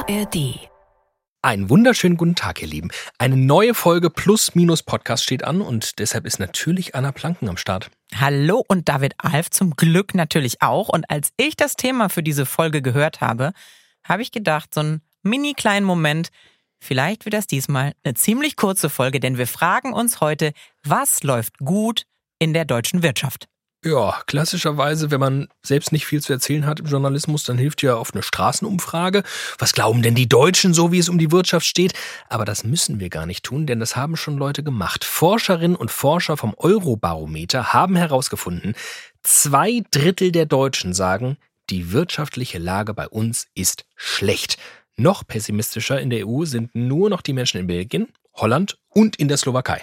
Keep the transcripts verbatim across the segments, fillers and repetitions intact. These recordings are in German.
A R D. Einen wunderschönen guten Tag, ihr Lieben. Eine neue Folge Plus Minus Podcast steht an und deshalb ist natürlich Anna Planken am Start. Hallo und David Alf zum Glück natürlich auch. Und als ich das Thema für diese Folge gehört habe, habe ich gedacht, so einen mini kleinen Moment, vielleicht wird das diesmal eine ziemlich kurze Folge, denn wir fragen uns heute, was läuft gut in der deutschen Wirtschaft? Ja, klassischerweise, wenn man selbst nicht viel zu erzählen hat im Journalismus, dann hilft ja oft eine Straßenumfrage. Was glauben denn die Deutschen, so wie es um die Wirtschaft steht? Aber das müssen wir gar nicht tun, denn das haben schon Leute gemacht. Forscherinnen und Forscher vom Eurobarometer haben herausgefunden, zwei Drittel der Deutschen sagen, die wirtschaftliche Lage bei uns ist schlecht. Noch pessimistischer in der E U sind nur noch die Menschen in Belgien, Holland und in der Slowakei.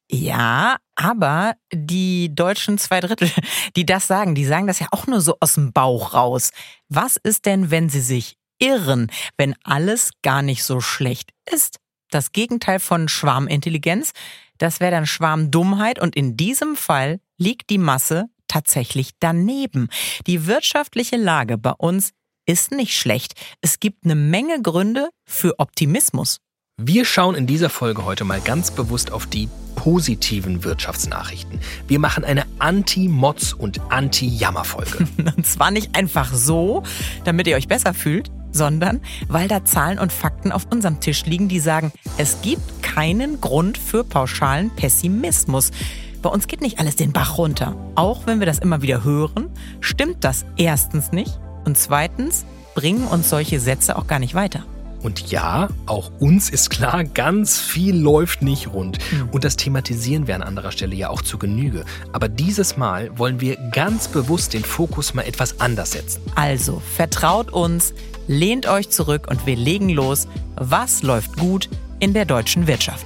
Ja, aber die deutschen zwei Drittel, die das sagen, die sagen das ja auch nur so aus dem Bauch raus. Was ist denn, wenn sie sich irren, wenn alles gar nicht so schlecht ist? Das Gegenteil von Schwarmintelligenz, das wäre dann Schwarmdummheit und in diesem Fall liegt die Masse tatsächlich daneben. Die wirtschaftliche Lage bei uns ist nicht schlecht. Es gibt eine Menge Gründe für Optimismus. Wir schauen in dieser Folge heute mal ganz bewusst auf die positiven Wirtschaftsnachrichten. Wir machen eine Anti-Motz- und Anti-Jammer-Folge. Und zwar nicht einfach so, damit ihr euch besser fühlt, sondern weil da Zahlen und Fakten auf unserem Tisch liegen, die sagen, es gibt keinen Grund für pauschalen Pessimismus. Bei uns geht nicht alles den Bach runter. Auch wenn wir das immer wieder hören, stimmt das erstens nicht und zweitens bringen uns solche Sätze auch gar nicht weiter. Und ja, auch uns ist klar, ganz viel läuft nicht rund. Und das thematisieren wir an anderer Stelle ja auch zu Genüge. Aber dieses Mal wollen wir ganz bewusst den Fokus mal etwas anders setzen. Also, vertraut uns, lehnt euch zurück und wir legen los. Was läuft gut in der deutschen Wirtschaft?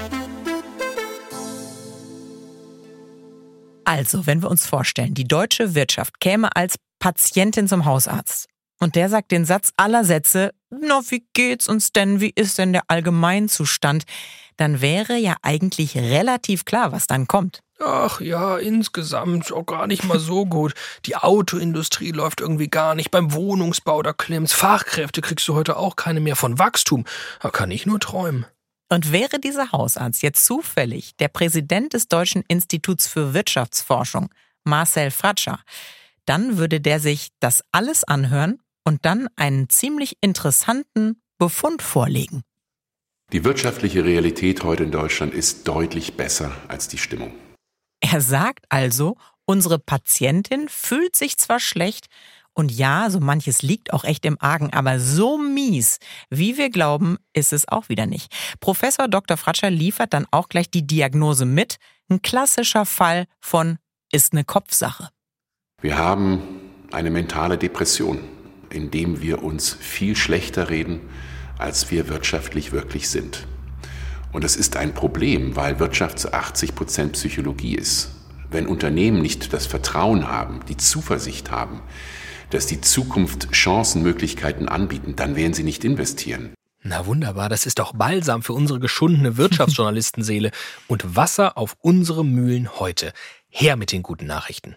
Also, wenn wir uns vorstellen, die deutsche Wirtschaft käme als Patientin zum Hausarzt. Und der sagt den Satz aller Sätze, na, wie geht's uns denn, wie ist denn der Allgemeinzustand? Dann wäre ja eigentlich relativ klar, was dann kommt. Ach ja, insgesamt auch gar nicht mal so gut. Die Autoindustrie läuft irgendwie gar nicht. Beim Wohnungsbau, da klemmt's. Fachkräfte kriegst du heute auch keine mehr. Von Wachstum, da kann ich nur träumen. Und wäre dieser Hausarzt jetzt zufällig der Präsident des Deutschen Instituts für Wirtschaftsforschung, Marcel Fratscher, dann würde der sich das alles anhören und dann einen ziemlich interessanten Befund vorlegen. Die wirtschaftliche Realität heute in Deutschland ist deutlich besser als die Stimmung. Er sagt also, unsere Patientin fühlt sich zwar schlecht und ja, so manches liegt auch echt im Argen, aber so mies, wie wir glauben, ist es auch wieder nicht. Professor Doktor Fratscher liefert dann auch gleich die Diagnose mit. Ein klassischer Fall von ist eine Kopfsache. Wir haben eine mentale Depression, indem wir uns viel schlechter reden, als wir wirtschaftlich wirklich sind. Und das ist ein Problem, weil Wirtschaft zu achtzig Prozent Psychologie ist. Wenn Unternehmen nicht das Vertrauen haben, die Zuversicht haben, dass die Zukunft Chancen, Möglichkeiten anbieten, dann werden sie nicht investieren. Na wunderbar, das ist doch Balsam für unsere geschundene Wirtschaftsjournalistenseele und Wasser auf unsere Mühlen heute. Her mit den guten Nachrichten.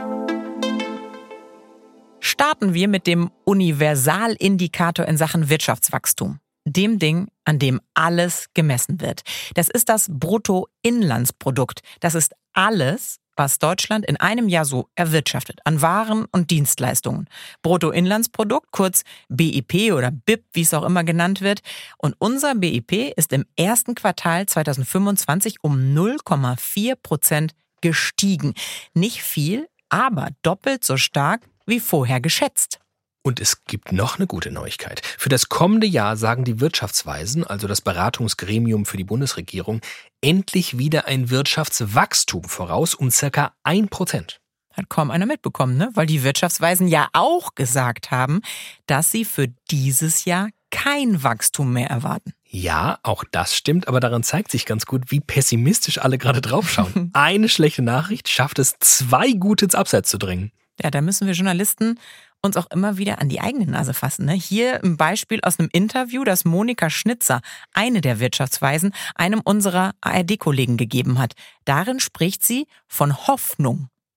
Starten wir mit dem Universalindikator in Sachen Wirtschaftswachstum. Dem Ding, an dem alles gemessen wird. Das ist das Bruttoinlandsprodukt. Das ist alles, was Deutschland in einem Jahr so erwirtschaftet, an Waren und Dienstleistungen. Bruttoinlandsprodukt, kurz B I P oder B I P, wie es auch immer genannt wird. Und unser B I P ist im ersten Quartal zweitausendfünfundzwanzig um null Komma vier Prozent gestiegen. Nicht viel, aber doppelt so stark wie vorher geschätzt. Und es gibt noch eine gute Neuigkeit. Für das kommende Jahr sagen die Wirtschaftsweisen, also das Beratungsgremium für die Bundesregierung, endlich wieder ein Wirtschaftswachstum voraus um circa ein Prozent. Hat kaum einer mitbekommen, ne? Weil die Wirtschaftsweisen ja auch gesagt haben, dass sie für dieses Jahr kein Wachstum mehr erwarten. Ja, auch das stimmt, aber daran zeigt sich ganz gut, wie pessimistisch alle gerade draufschauen. Eine schlechte Nachricht schafft es, zwei gute ins Abseits zu drängen. Ja, da müssen wir Journalisten uns auch immer wieder an die eigene Nase fassen. Ne? Hier ein Beispiel aus einem Interview, das Monika Schnitzer, eine der Wirtschaftsweisen, einem unserer A R D-Kollegen gegeben hat. Darin spricht sie von Hoffnung.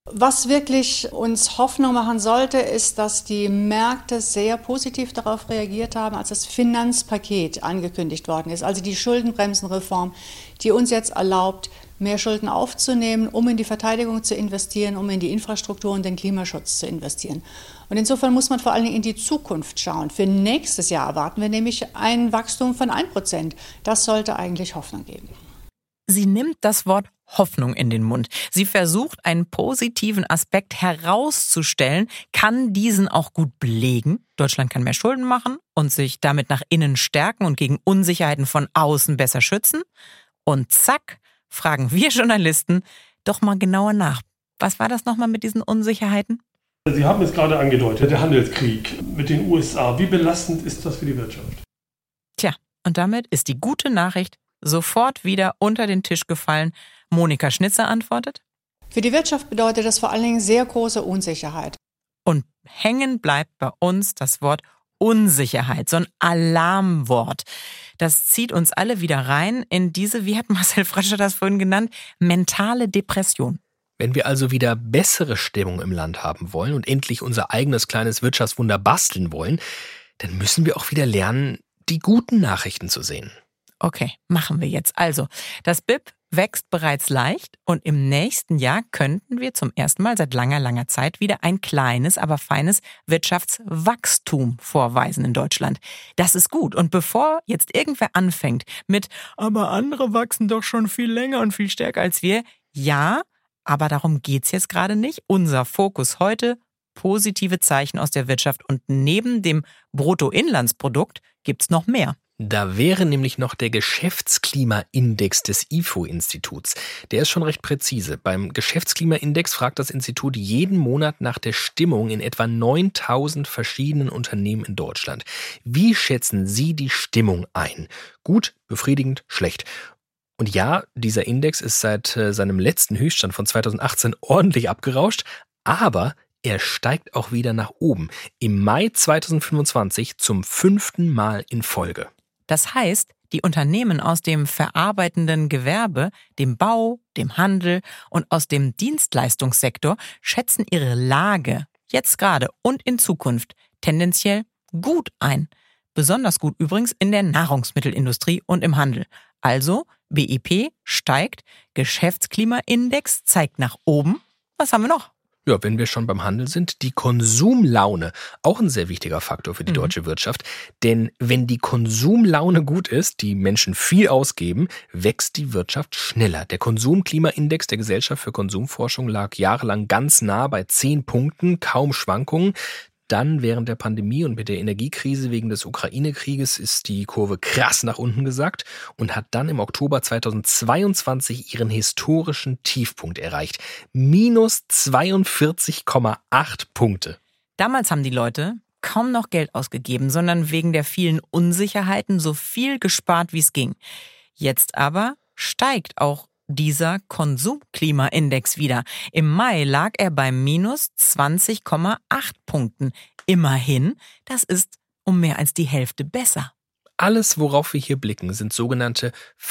Was wirklich uns Hoffnung machen sollte, ist, dass die Märkte sehr positiv darauf reagiert haben, als das Finanzpaket angekündigt worden ist. Also die Schuldenbremsenreform, die uns jetzt erlaubt, mehr Schulden aufzunehmen, um in die Verteidigung zu investieren, um in die Infrastruktur und den Klimaschutz zu investieren. Und insofern muss man vor allen Dingen in die Zukunft schauen. Für nächstes Jahr erwarten wir nämlich ein Wachstum von ein Prozent. Das sollte eigentlich Hoffnung geben. Sie nimmt das Wort Hoffnung in den Mund. Sie versucht, einen positiven Aspekt herauszustellen, kann diesen auch gut belegen. Deutschland kann mehr Schulden machen und sich damit nach innen stärken und gegen Unsicherheiten von außen besser schützen. Und zack, fragen wir Journalisten doch mal genauer nach. Was war das nochmal mit diesen Unsicherheiten? Sie haben es gerade angedeutet, der Handelskrieg mit den U S A. Wie belastend ist das für die Wirtschaft? Tja, und damit ist die gute Nachricht sofort wieder unter den Tisch gefallen. Monika Schnitzer antwortet: Für die Wirtschaft bedeutet das vor allen Dingen sehr große Unsicherheit. Und hängen bleibt bei uns das Wort Unsicherheit, so ein Alarmwort. Das zieht uns alle wieder rein in diese, wie hat Marcel Fratscher das vorhin genannt, mentale Depression. Wenn wir also wieder bessere Stimmung im Land haben wollen und endlich unser eigenes kleines Wirtschaftswunder basteln wollen, dann müssen wir auch wieder lernen, die guten Nachrichten zu sehen. Okay, machen wir jetzt. Also, das B I P wächst bereits leicht und im nächsten Jahr könnten wir zum ersten Mal seit langer, langer Zeit wieder ein kleines, aber feines Wirtschaftswachstum vorweisen in Deutschland. Das ist gut. Und bevor jetzt irgendwer anfängt mit, aber andere wachsen doch schon viel länger und viel stärker als wir, ja, aber darum geht's jetzt gerade nicht. Unser Fokus heute: positive Zeichen aus der Wirtschaft. Und neben dem Bruttoinlandsprodukt gibt's noch mehr. Da wäre nämlich noch der Geschäftsklimaindex des I F O-Instituts. Der ist schon recht präzise. Beim Geschäftsklimaindex fragt das Institut jeden Monat nach der Stimmung in etwa neuntausend verschiedenen Unternehmen in Deutschland. Wie schätzen Sie die Stimmung ein? Gut, befriedigend, schlecht? Und ja, dieser Index ist seit äh, seinem letzten Höchststand von zweitausendachtzehn ordentlich abgerauscht, aber er steigt auch wieder nach oben. Im Mai zweitausendfünfundzwanzig zum fünften Mal in Folge. Das heißt, die Unternehmen aus dem verarbeitenden Gewerbe, dem Bau, dem Handel und aus dem Dienstleistungssektor schätzen ihre Lage jetzt gerade und in Zukunft tendenziell gut ein. Besonders gut übrigens in der Nahrungsmittelindustrie und im Handel. Also B I P steigt, Geschäftsklimaindex zeigt nach oben. Was haben wir noch? Ja, wenn wir schon beim Handel sind, die Konsumlaune, auch ein sehr wichtiger Faktor für die mhm. deutsche Wirtschaft. Denn wenn die Konsumlaune gut ist, die Menschen viel ausgeben, wächst die Wirtschaft schneller. Der Konsumklimaindex der Gesellschaft für Konsumforschung lag jahrelang ganz nah bei zehn Punkten, kaum Schwankungen. Dann während der Pandemie und mit der Energiekrise wegen des Ukraine-Krieges ist die Kurve krass nach unten gesackt und hat dann im Oktober zweitausendzweiundzwanzig ihren historischen Tiefpunkt erreicht. Minus zweiundvierzig Komma acht Punkte. Damals haben die Leute kaum noch Geld ausgegeben, sondern wegen der vielen Unsicherheiten so viel gespart, wie es ging. Jetzt aber steigt auch dieser Konsumklimaindex wieder. Im Mai lag er bei minus zwanzig Komma acht Punkten. Immerhin, das ist um mehr als die Hälfte besser. Alles, worauf wir hier blicken, sind sogenannte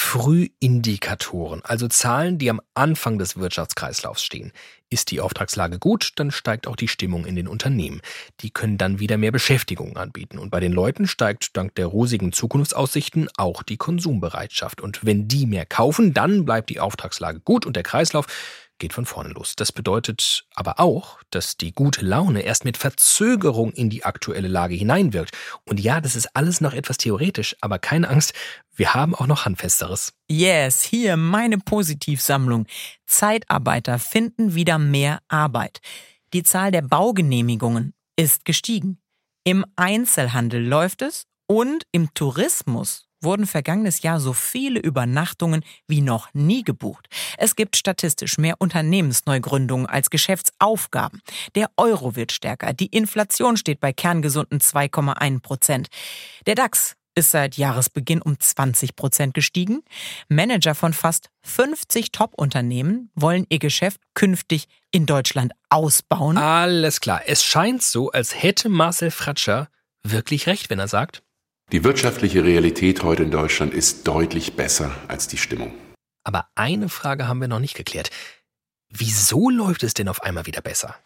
Frühindikatoren, also Zahlen, die am Anfang des Wirtschaftskreislaufs stehen. Ist die Auftragslage gut, dann steigt auch die Stimmung in den Unternehmen. Die können dann wieder mehr Beschäftigung anbieten. Und bei den Leuten steigt dank der rosigen Zukunftsaussichten auch die Konsumbereitschaft. Und wenn die mehr kaufen, dann bleibt die Auftragslage gut und der Kreislauf geht von vorne los. Das bedeutet aber auch, dass die gute Laune erst mit Verzögerung in die aktuelle Lage hineinwirkt. Und ja, das ist alles noch etwas theoretisch, aber keine Angst, wir haben auch noch Handfesteres. Yes, hier meine Positivsammlung. Zeitarbeiter finden wieder mehr Arbeit. Die Zahl der Baugenehmigungen ist gestiegen. Im Einzelhandel läuft es und im Tourismus wurden vergangenes Jahr so viele Übernachtungen wie noch nie gebucht. Es gibt statistisch mehr Unternehmensneugründungen als Geschäftsaufgaben. Der Euro wird stärker. Die Inflation steht bei kerngesunden zwei Komma eins Prozent. Der DAX ist seit Jahresbeginn um zwanzig Prozent gestiegen. Manager von fast fünfzig Top-Unternehmen wollen ihr Geschäft künftig in Deutschland ausbauen. Alles klar. Es scheint so, als hätte Marcel Fratscher wirklich recht, wenn er sagt: Die wirtschaftliche Realität heute in Deutschland ist deutlich besser als die Stimmung. Aber eine Frage haben wir noch nicht geklärt. Wieso läuft es denn auf einmal wieder besser?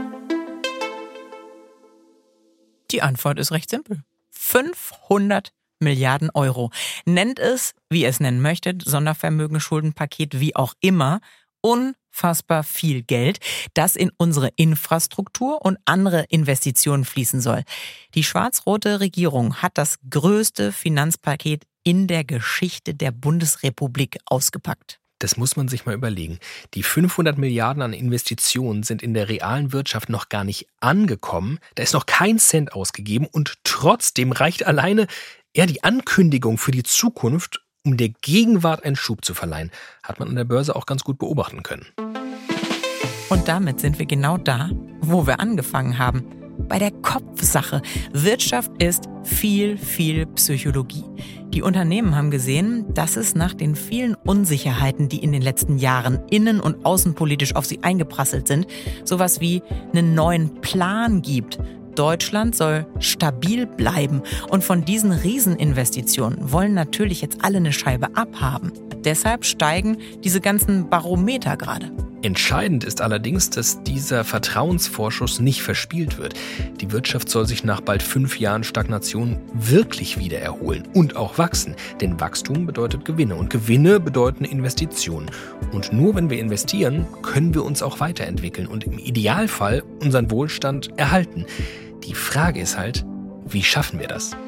Die Antwort ist recht simpel. fünfhundert Milliarden Euro. Nennt es, wie ihr es nennen möchtet, Sondervermögen, Schuldenpaket, wie auch immer, unfassbar viel Geld, das in unsere Infrastruktur und andere Investitionen fließen soll. Die schwarz-rote Regierung hat das größte Finanzpaket in der Geschichte der Bundesrepublik ausgepackt. Das muss man sich mal überlegen. Die fünfhundert Milliarden an Investitionen sind in der realen Wirtschaft noch gar nicht angekommen. Da ist noch kein Cent ausgegeben und trotzdem reicht alleine ja die Ankündigung für die Zukunft, um der Gegenwart einen Schub zu verleihen. Hat man an der Börse auch ganz gut beobachten können. Und damit sind wir genau da, wo wir angefangen haben. Bei der Kopfsache. Wirtschaft ist viel, viel Psychologie. Die Unternehmen haben gesehen, dass es nach den vielen Unsicherheiten, die in den letzten Jahren innen- und außenpolitisch auf sie eingeprasselt sind, sowas wie einen neuen Plan gibt. Deutschland soll stabil bleiben. Und von diesen Rieseninvestitionen wollen natürlich jetzt alle eine Scheibe abhaben. Deshalb steigen diese ganzen Barometer gerade. Entscheidend ist allerdings, dass dieser Vertrauensvorschuss nicht verspielt wird. Die Wirtschaft soll sich nach bald fünf Jahren Stagnation wirklich wieder erholen und auch wachsen. Denn Wachstum bedeutet Gewinne und Gewinne bedeuten Investitionen. Und nur wenn wir investieren, können wir uns auch weiterentwickeln und im Idealfall unseren Wohlstand erhalten. Die Frage ist halt, wie schaffen wir das?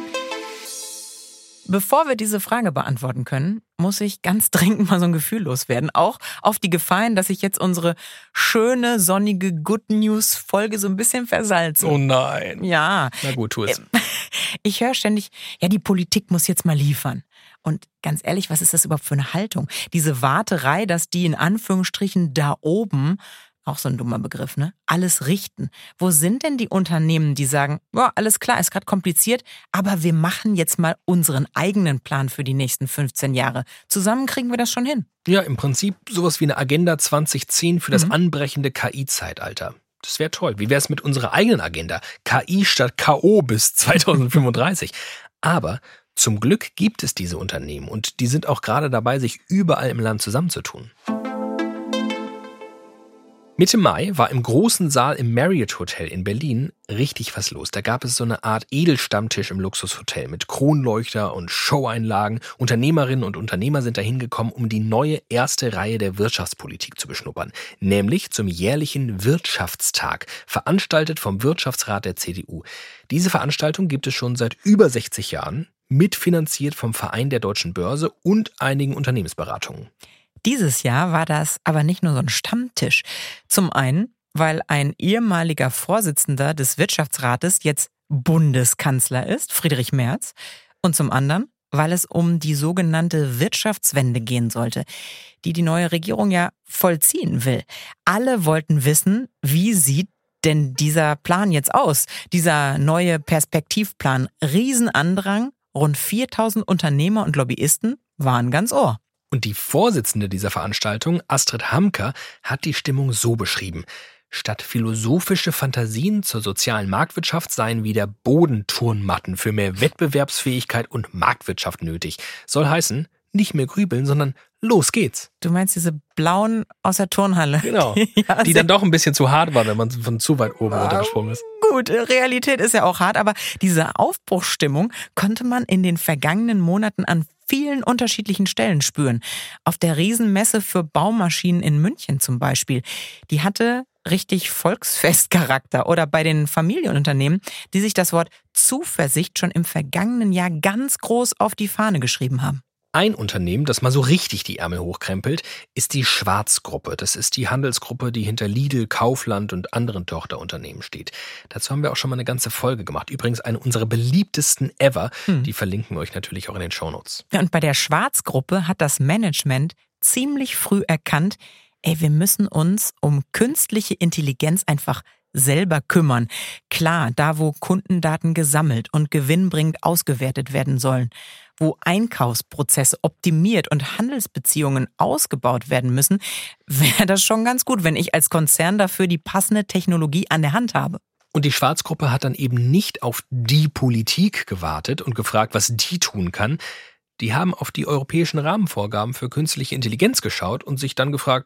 Bevor wir diese Frage beantworten können, muss ich ganz dringend mal so ein Gefühl loswerden. Auch auf die Gefahr hin, dass ich jetzt unsere schöne, sonnige Good News-Folge so ein bisschen versalze. Oh nein. Ja. Na gut, tu es. Ich höre ständig, ja, die Politik muss jetzt mal liefern. Und ganz ehrlich, was ist das überhaupt für eine Haltung? Diese Warterei, dass die in Anführungsstrichen da oben, auch so ein dummer Begriff, ne? Alles richten. Wo sind denn die Unternehmen, die sagen, boah, alles klar, ist gerade kompliziert, aber wir machen jetzt mal unseren eigenen Plan für die nächsten fünfzehn Jahre. Zusammen kriegen wir das schon hin. Ja, im Prinzip sowas wie eine Agenda zwanzig zehn für das Mhm. anbrechende K I-Zeitalter. Das wäre toll. Wie wäre es mit unserer eigenen Agenda? K I statt K O bis zweitausendfünfunddreißig. Aber zum Glück gibt es diese Unternehmen und die sind auch gerade dabei, sich überall im Land zusammenzutun. Mitte Mai war im großen Saal im Marriott Hotel in Berlin richtig was los. Da gab es so eine Art Edelstammtisch im Luxushotel mit Kronleuchter und Showeinlagen. Unternehmerinnen und Unternehmer sind dahin gekommen, um die neue erste Reihe der Wirtschaftspolitik zu beschnuppern. Nämlich zum jährlichen Wirtschaftstag, veranstaltet vom Wirtschaftsrat der C D U. Diese Veranstaltung gibt es schon seit über sechzig Jahren, mitfinanziert vom Verein der Deutschen Börse und einigen Unternehmensberatungen. Dieses Jahr war das aber nicht nur so ein Stammtisch. Zum einen, weil ein ehemaliger Vorsitzender des Wirtschaftsrates jetzt Bundeskanzler ist, Friedrich Merz. Und zum anderen, weil es um die sogenannte Wirtschaftswende gehen sollte, die die neue Regierung ja vollziehen will. Alle wollten wissen, wie sieht denn dieser Plan jetzt aus? Dieser neue Perspektivplan. Riesenandrang, rund viertausend Unternehmer und Lobbyisten waren ganz Ohr. Und die Vorsitzende dieser Veranstaltung, Astrid Hamker, hat die Stimmung so beschrieben. Statt philosophische Fantasien zur sozialen Marktwirtschaft seien wieder Bodenturnmatten für mehr Wettbewerbsfähigkeit und Marktwirtschaft nötig. Soll heißen, nicht mehr grübeln, sondern los geht's. Du meinst diese blauen aus der Turnhalle? Genau, ja, die dann doch ein bisschen zu hart waren, wenn man von zu weit oben runtergesprungen ist. Gut, Realität ist ja auch hart, aber diese Aufbruchsstimmung konnte man in den vergangenen Monaten an vielen unterschiedlichen Stellen spüren. Auf der Riesenmesse für Baumaschinen in München zum Beispiel. Die hatte richtig Volksfestcharakter. Oder bei den Familienunternehmen, die sich das Wort Zuversicht schon im vergangenen Jahr ganz groß auf die Fahne geschrieben haben. Ein Unternehmen, das mal so richtig die Ärmel hochkrempelt, ist die Schwarz-Gruppe. Das ist die Handelsgruppe, die hinter Lidl, Kaufland und anderen Tochterunternehmen steht. Dazu haben wir auch schon mal eine ganze Folge gemacht. Übrigens eine unserer beliebtesten ever. Hm. Die verlinken wir euch natürlich auch in den Shownotes. Ja, und bei der Schwarz-Gruppe hat das Management ziemlich früh erkannt, ey, wir müssen uns um künstliche Intelligenz einfach selber kümmern. Klar, da wo Kundendaten gesammelt und gewinnbringend ausgewertet werden sollen, wo Einkaufsprozesse optimiert und Handelsbeziehungen ausgebaut werden müssen, wäre das schon ganz gut, wenn ich als Konzern dafür die passende Technologie an der Hand habe. Und die Schwarzgruppe hat dann eben nicht auf die Politik gewartet und gefragt, was die tun kann. Die haben auf die europäischen Rahmenvorgaben für künstliche Intelligenz geschaut und sich dann gefragt,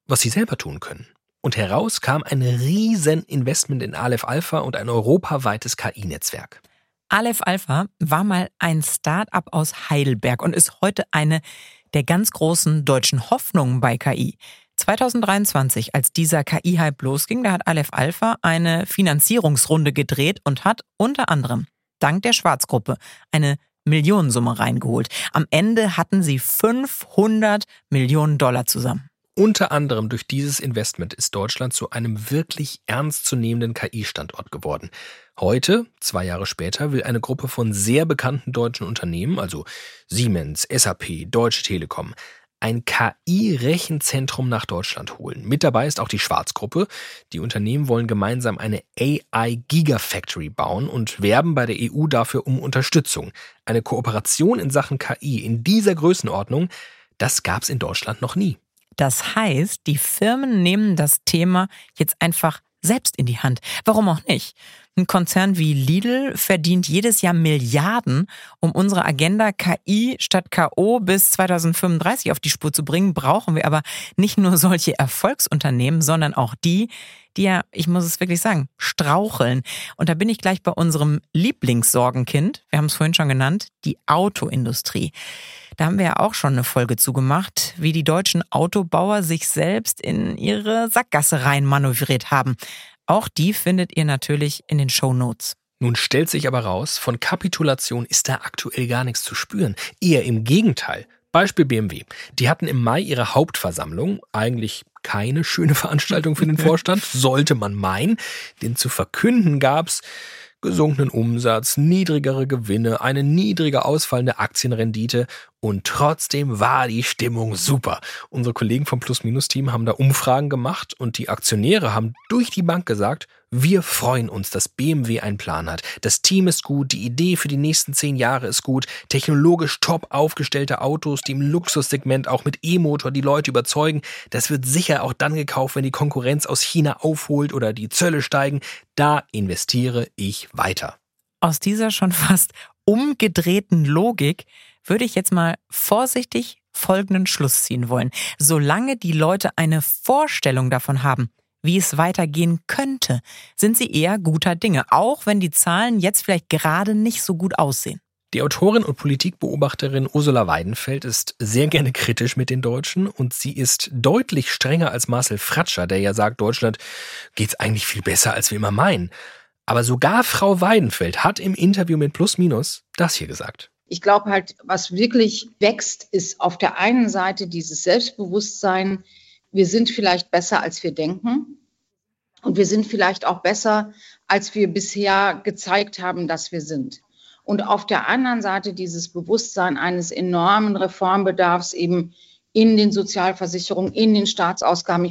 was sie selber tun können. Und heraus kam ein riesen Investment in Aleph Alpha und ein europaweites K I-Netzwerk. Aleph Alpha war mal ein Start-up aus Heidelberg und ist heute eine der ganz großen deutschen Hoffnungen bei K I. zwanzig dreiundzwanzig, als dieser K I-Hype losging, da hat Aleph Alpha eine Finanzierungsrunde gedreht und hat unter anderem dank der Schwarz-Gruppe eine Millionensumme reingeholt. Am Ende hatten sie fünfhundert Millionen Dollar zusammen. Unter anderem durch dieses Investment ist Deutschland zu einem wirklich ernstzunehmenden K I-Standort geworden. Heute, zwei Jahre später, will eine Gruppe von sehr bekannten deutschen Unternehmen, also Siemens, S A P, Deutsche Telekom, ein K I-Rechenzentrum nach Deutschland holen. Mit dabei ist auch die Schwarz-Gruppe. Die Unternehmen wollen gemeinsam eine A I-Gigafactory bauen und werben bei der E U dafür um Unterstützung. Eine Kooperation in Sachen K I in dieser Größenordnung, das gab es in Deutschland noch nie. Das heißt, die Firmen nehmen das Thema jetzt einfach selbst in die Hand. Warum auch nicht? Ein Konzern wie Lidl verdient jedes Jahr Milliarden. Um unsere Agenda K I statt K O bis zwanzig fünfunddreißig auf die Spur zu bringen, brauchen wir aber nicht nur solche Erfolgsunternehmen, sondern auch die, die ja, ich muss es wirklich sagen, straucheln. Und da bin ich gleich bei unserem Lieblingssorgenkind, wir haben es vorhin schon genannt, die Autoindustrie. Da haben wir ja auch schon eine Folge zugemacht, wie die deutschen Autobauer sich selbst in ihre Sackgasse rein manövriert haben. Auch die findet ihr natürlich in den Shownotes. Nun stellt sich aber raus, von Kapitulation ist da aktuell gar nichts zu spüren. Eher im Gegenteil. Beispiel B M W. Die hatten im Mai ihre Hauptversammlung. Eigentlich keine schöne Veranstaltung für den Vorstand, sollte man meinen. Denn zu verkünden gab's gesunkenen Umsatz, niedrigere Gewinne, eine niedrige ausfallende Aktienrendite und trotzdem war die Stimmung super. Unsere Kollegen vom Plus-Minus-Team haben da Umfragen gemacht und die Aktionäre haben durch die Bank gesagt, wir freuen uns, dass B M W einen Plan hat. Das Team ist gut, die Idee für die nächsten zehn Jahre ist gut, technologisch top aufgestellte Autos, die im Luxussegment auch mit E-Motor die Leute überzeugen. Das wird sicher auch dann gekauft, wenn die Konkurrenz aus China aufholt oder die Zölle steigen. Da investiere ich weiter. Aus dieser schon fast umgedrehten Logik würde ich jetzt mal vorsichtig folgenden Schluss ziehen wollen. Solange die Leute eine Vorstellung davon haben, wie es weitergehen könnte, sind sie eher guter Dinge, auch wenn die Zahlen jetzt vielleicht gerade nicht so gut aussehen. Die Autorin und Politikbeobachterin Ursula Weidenfeld ist sehr gerne kritisch mit den Deutschen und sie ist deutlich strenger als Marcel Fratscher, der ja sagt, Deutschland geht's eigentlich viel besser, als wir immer meinen. Aber sogar Frau Weidenfeld hat im Interview mit Plus Minus das hier gesagt. Ich glaube halt, was wirklich wächst, ist auf der einen Seite dieses Selbstbewusstsein, wir sind vielleicht besser, als wir denken. Und wir sind vielleicht auch besser, als wir bisher gezeigt haben, dass wir sind. Und auf der anderen Seite dieses Bewusstsein eines enormen Reformbedarfs eben in den Sozialversicherungen, in den Staatsausgaben.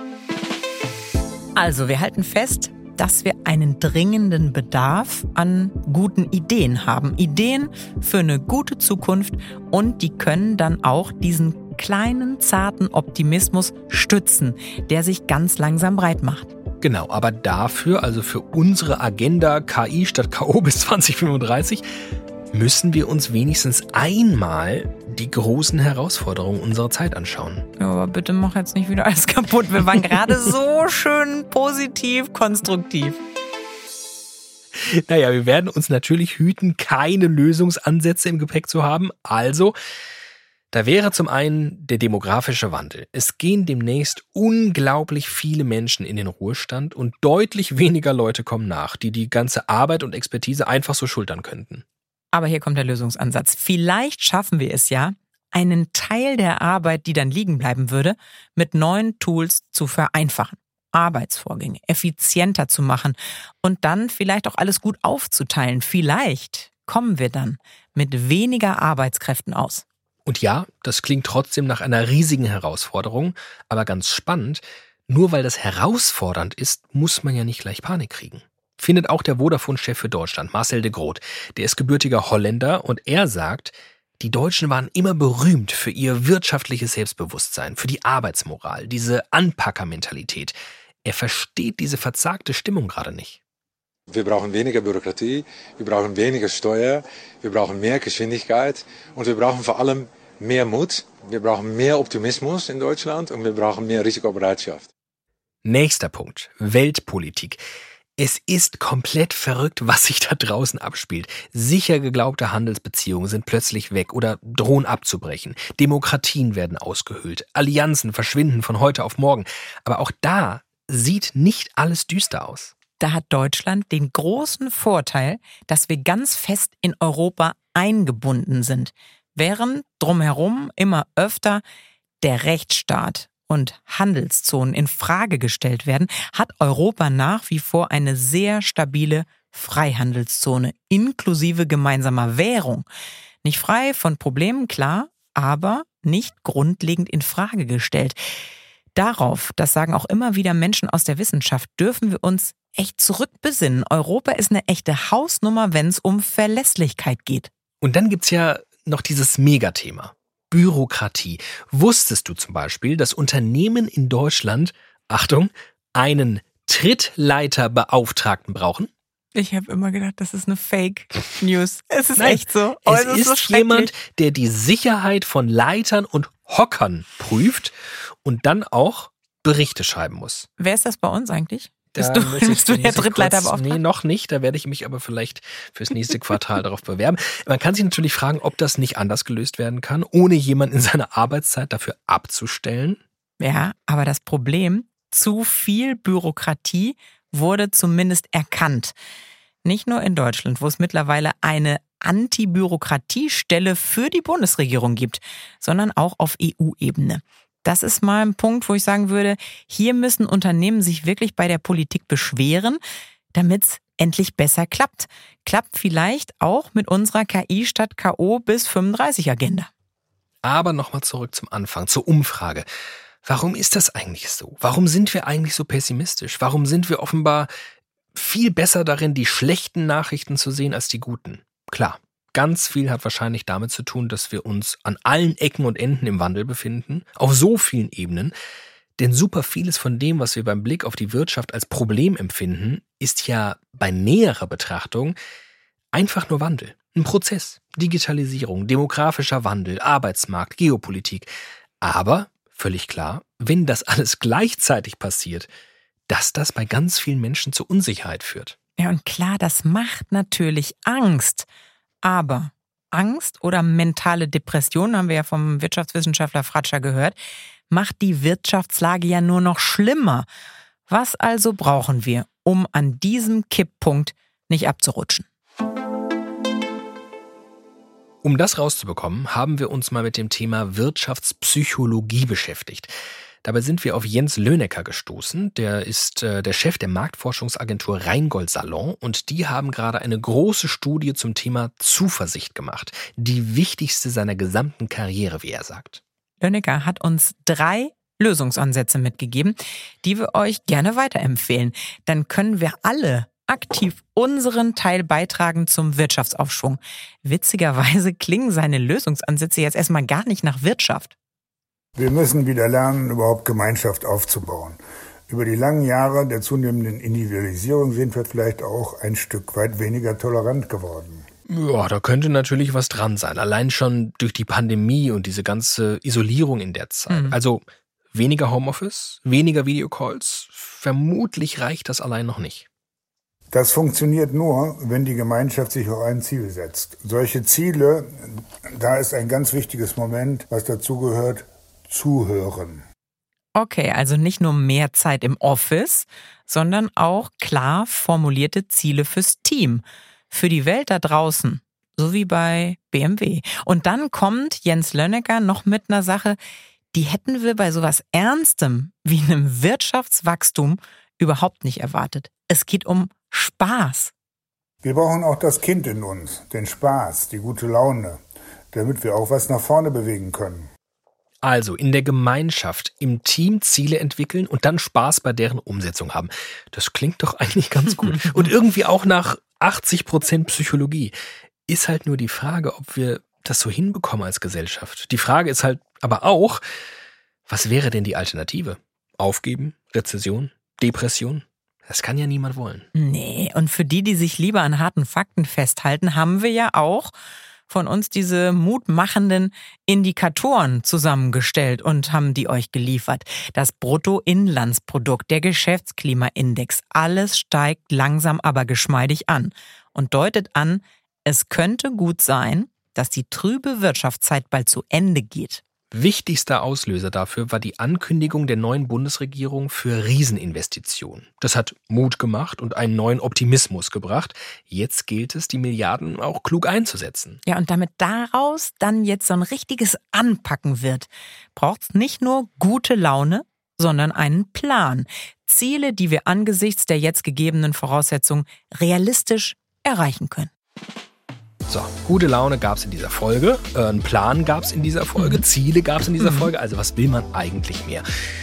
Also wir halten fest, dass wir einen dringenden Bedarf an guten Ideen haben. Ideen für eine gute Zukunft und die können dann auch diesen kleinen, zarten Optimismus stützen, der sich ganz langsam breit macht. Genau, aber dafür, also für unsere Agenda K I statt K O bis zwanzig fünfunddreißig, müssen wir uns wenigstens einmal die großen Herausforderungen unserer Zeit anschauen. Ja, aber bitte mach jetzt nicht wieder alles kaputt. Wir waren gerade so schön positiv, konstruktiv. Naja, wir werden uns natürlich hüten, keine Lösungsansätze im Gepäck zu haben. Also, da wäre zum einen der demografische Wandel. Es gehen demnächst unglaublich viele Menschen in den Ruhestand und deutlich weniger Leute kommen nach, die die ganze Arbeit und Expertise einfach so schultern könnten. Aber hier kommt der Lösungsansatz. Vielleicht schaffen wir es ja, einen Teil der Arbeit, die dann liegen bleiben würde, mit neuen Tools zu vereinfachen. Arbeitsvorgänge effizienter zu machen und dann vielleicht auch alles gut aufzuteilen. Vielleicht kommen wir dann mit weniger Arbeitskräften aus. Und ja, das klingt trotzdem nach einer riesigen Herausforderung, aber ganz spannend, nur weil das herausfordernd ist, muss man ja nicht gleich Panik kriegen. Findet auch der Vodafone-Chef für Deutschland, Marcel de Groot. Der ist gebürtiger Holländer und er sagt, die Deutschen waren immer berühmt für ihr wirtschaftliches Selbstbewusstsein, für die Arbeitsmoral, diese Anpackermentalität. Er versteht diese verzagte Stimmung gerade nicht. Wir brauchen weniger Bürokratie, wir brauchen weniger Steuer, wir brauchen mehr Geschwindigkeit und wir brauchen vor allem mehr Mut, wir brauchen mehr Optimismus in Deutschland und wir brauchen mehr Risikobereitschaft. Nächster Punkt, Weltpolitik. Es ist komplett verrückt, was sich da draußen abspielt. Sicher geglaubte Handelsbeziehungen sind plötzlich weg oder drohen abzubrechen. Demokratien werden ausgehöhlt. Allianzen verschwinden von heute auf morgen. Aber auch da sieht nicht alles düster aus. Da hat Deutschland den großen Vorteil, dass wir ganz fest in Europa eingebunden sind, während drumherum immer öfter der Rechtsstaat und Handelszonen in Frage gestellt werden, hat Europa nach wie vor eine sehr stabile Freihandelszone inklusive gemeinsamer Währung. Nicht frei von Problemen, klar, aber nicht grundlegend in Frage gestellt. Darauf, das sagen auch immer wieder Menschen aus der Wissenschaft, dürfen wir uns echt zurückbesinnen. Europa ist eine echte Hausnummer, wenn es um Verlässlichkeit geht. Und dann gibt's ja noch dieses Megathema. Bürokratie. Wusstest du zum Beispiel, dass Unternehmen in Deutschland, Achtung, einen Trittleiterbeauftragten brauchen? Ich habe immer gedacht, das ist eine Fake-News. Es ist Nein, echt so. Oh, es, es ist, ist so jemand, der die Sicherheit von Leitern und Hockern prüft und dann auch Berichte schreiben muss. Wer ist das bei uns eigentlich? Da Bist du, muss ich, bist du der Drittleiterbeauftragte? Nee, noch nicht. Da werde ich mich aber vielleicht fürs nächste Quartal darauf bewerben. Man kann sich natürlich fragen, ob das nicht anders gelöst werden kann, ohne jemanden in seiner Arbeitszeit dafür abzustellen. Ja, aber das Problem, zu viel Bürokratie wurde zumindest erkannt. Nicht nur in Deutschland, wo es mittlerweile eine Anti-Bürokratie-Stelle für die Bundesregierung gibt, sondern auch auf E U-Ebene. Das ist mal ein Punkt, wo ich sagen würde, hier müssen Unternehmen sich wirklich bei der Politik beschweren, damit es endlich besser klappt. Klappt vielleicht auch mit unserer K I statt K O bis fünfunddreißig Agenda. Aber nochmal zurück zum Anfang, zur Umfrage. Warum ist das eigentlich so? Warum sind wir eigentlich so pessimistisch? Warum sind wir offenbar viel besser darin, die schlechten Nachrichten zu sehen als die guten? Klar, ganz viel hat wahrscheinlich damit zu tun, dass wir uns an allen Ecken und Enden im Wandel befinden, auf so vielen Ebenen. Denn super vieles von dem, was wir beim Blick auf die Wirtschaft als Problem empfinden, ist ja bei näherer Betrachtung einfach nur Wandel. Ein Prozess, Digitalisierung, demografischer Wandel, Arbeitsmarkt, Geopolitik. Aber völlig klar, wenn das alles gleichzeitig passiert, dass das bei ganz vielen Menschen zu Unsicherheit führt. Ja, und klar, das macht natürlich Angst. Aber Angst oder mentale Depression, haben wir ja vom Wirtschaftswissenschaftler Fratscher gehört, macht die Wirtschaftslage ja nur noch schlimmer. Was also brauchen wir, um an diesem Kipppunkt nicht abzurutschen? Um das rauszubekommen, haben wir uns mal mit dem Thema Wirtschaftspsychologie beschäftigt. Dabei sind wir auf Jens Lönecker gestoßen. Der ist äh, der Chef der Marktforschungsagentur Rheingold Salon und die haben gerade eine große Studie zum Thema Zuversicht gemacht. Die wichtigste seiner gesamten Karriere, wie er sagt. Lönecker hat uns drei Lösungsansätze mitgegeben, die wir euch gerne weiterempfehlen. Dann können wir alle aktiv unseren Teil beitragen zum Wirtschaftsaufschwung. Witzigerweise klingen seine Lösungsansätze jetzt erstmal gar nicht nach Wirtschaft. Wir müssen wieder lernen, überhaupt Gemeinschaft aufzubauen. Über die langen Jahre der zunehmenden Individualisierung sind wir vielleicht auch ein Stück weit weniger tolerant geworden. Ja, da könnte natürlich was dran sein. Allein schon durch die Pandemie und diese ganze Isolierung in der Zeit. Mhm. Also weniger Homeoffice, weniger Videocalls. Vermutlich reicht das allein noch nicht. Das funktioniert nur, wenn die Gemeinschaft sich auch ein Ziel setzt. Solche Ziele, da ist ein ganz wichtiges Moment, was dazugehört, zuhören. Okay, also nicht nur mehr Zeit im Office, sondern auch klar formulierte Ziele fürs Team, für die Welt da draußen, so wie bei B M W. Und dann kommt Jens Lönecker noch mit einer Sache, die hätten wir bei sowas Ernstem wie einem Wirtschaftswachstum überhaupt nicht erwartet. Es geht um Spaß. Wir brauchen auch das Kind in uns, den Spaß, die gute Laune, damit wir auch was nach vorne bewegen können. Also in der Gemeinschaft, im Team Ziele entwickeln und dann Spaß bei deren Umsetzung haben. Das klingt doch eigentlich ganz gut. Und irgendwie auch nach achtzig Prozent Psychologie. Ist halt nur die Frage, ob wir das so hinbekommen als Gesellschaft. Die Frage ist halt aber auch, was wäre denn die Alternative? Aufgeben? Rezession? Depression? Das kann ja niemand wollen. Nee, und für die, die sich lieber an harten Fakten festhalten, haben wir ja auch von uns diese mutmachenden Indikatoren zusammengestellt und haben die euch geliefert. Das Bruttoinlandsprodukt, der Geschäftsklimaindex, alles steigt langsam aber geschmeidig an und deutet an, es könnte gut sein, dass die trübe Wirtschaftszeit bald zu Ende geht. Wichtigster Auslöser dafür war die Ankündigung der neuen Bundesregierung für Rieseninvestitionen. Das hat Mut gemacht und einen neuen Optimismus gebracht. Jetzt gilt es, die Milliarden auch klug einzusetzen. Ja, und damit daraus dann jetzt so ein richtiges Anpacken wird, braucht es nicht nur gute Laune, sondern einen Plan. Ziele, die wir angesichts der jetzt gegebenen Voraussetzungen realistisch erreichen können. So, gute Laune gab es in dieser Folge, äh, einen Plan gab es in dieser Folge, Ziele gab es in dieser mhm. Folge, also was will man eigentlich mehr?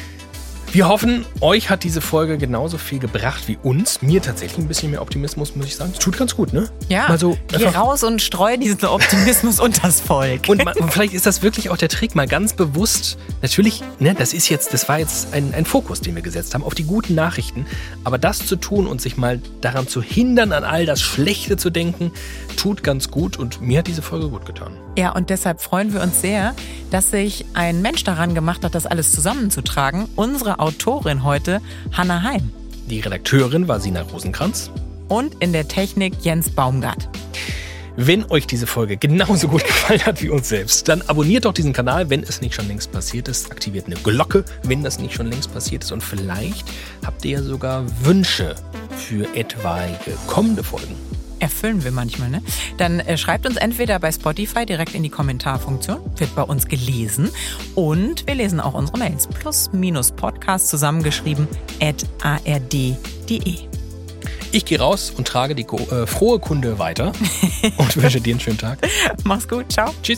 Wir hoffen, euch hat diese Folge genauso viel gebracht wie uns. Mir tatsächlich ein bisschen mehr Optimismus, muss ich sagen. Es tut ganz gut, ne? Ja, mal so geh raus und streu diesen Optimismus unters Volk. Und, man, und vielleicht ist das wirklich auch der Trick, mal ganz bewusst, natürlich, ne, das ist jetzt, das war jetzt ein, ein Fokus, den wir gesetzt haben, auf die guten Nachrichten. Aber das zu tun und sich mal daran zu hindern, an all das Schlechte zu denken, tut ganz gut und mir hat diese Folge gut getan. Ja, und deshalb freuen wir uns sehr, dass sich ein Mensch daran gemacht hat, das alles zusammenzutragen. Unsere Autorin heute, Hannah Heim. Die Redakteurin war Sina Rosenkranz. Und in der Technik Jens Baumgart. Wenn euch diese Folge genauso gut gefallen hat wie uns selbst, dann abonniert doch diesen Kanal, wenn es nicht schon längst passiert ist. Aktiviert eine Glocke, wenn das nicht schon längst passiert ist. Und vielleicht habt ihr ja sogar Wünsche für etwaige kommende Folgen. Erfüllen wir manchmal, ne? Dann äh, schreibt uns entweder bei Spotify direkt in die Kommentarfunktion, wird bei uns gelesen. Und wir lesen auch unsere Mails. Plus, minus Podcast zusammengeschrieben at a r d punkt d e. Ich gehe raus und trage die äh, frohe Kunde weiter und wünsche dir einen schönen Tag. Mach's gut, ciao. Tschüss.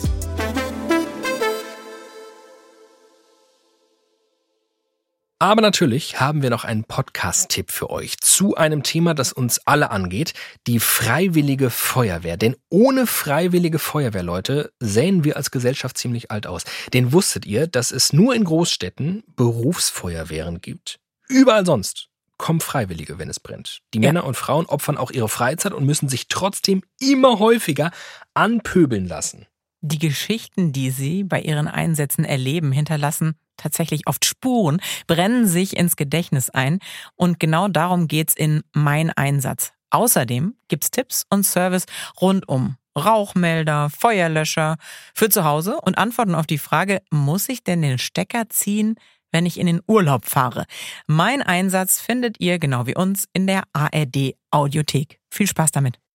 Aber natürlich haben wir noch einen Podcast-Tipp für euch zu einem Thema, das uns alle angeht, die Freiwillige Feuerwehr. Denn ohne Freiwillige Feuerwehr, Leute, sähen wir als Gesellschaft ziemlich alt aus. Denn wusstet ihr, dass es nur in Großstädten Berufsfeuerwehren gibt? Überall sonst kommen Freiwillige, wenn es brennt. Die ja. Männer und Frauen opfern auch ihre Freizeit und müssen sich trotzdem immer häufiger anpöbeln lassen. Die Geschichten, die sie bei ihren Einsätzen erleben, hinterlassen tatsächlich oft Spuren, brennen sich ins Gedächtnis ein. Und genau darum geht's in Mein Einsatz. Außerdem gibt's Tipps und Service rund um Rauchmelder, Feuerlöscher für zu Hause und Antworten auf die Frage, muss ich denn den Stecker ziehen, wenn ich in den Urlaub fahre? Mein Einsatz findet ihr, genau wie uns, in der A R D Audiothek. Viel Spaß damit.